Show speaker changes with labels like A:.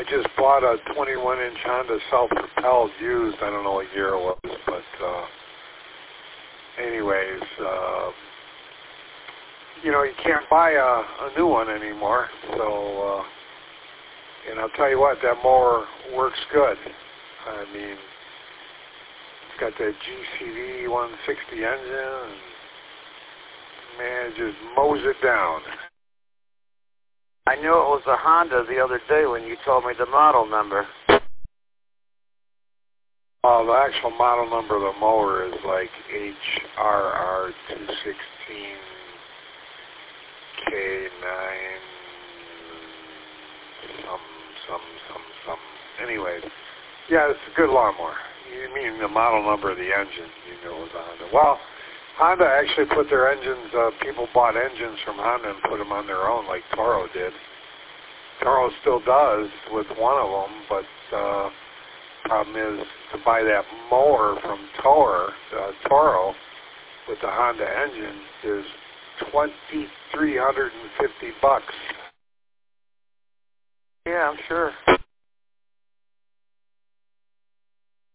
A: I just bought a 21-inch Honda self-propelled used. I don't know what year it was, but anyways, you can't buy a new one anymore. So, and I'll tell you what, that mower works good. I mean, it's got that GCV 160 engine, and man, it just mows it down.
B: I knew it was a Honda the other day when you told me the model number.
A: The actual model number of the mower is like HRR216K9 some. Anyways, yeah, it's a good lawnmower. You mean the model number of the engine, you know it was a Honda. Well, Honda actually put their engines, people bought engines from Honda and put them on their own like Toro did. Toro still does with one of them, but problem is to buy that mower from Toro with the Honda engine is $2,350.
B: Yeah, I'm sure.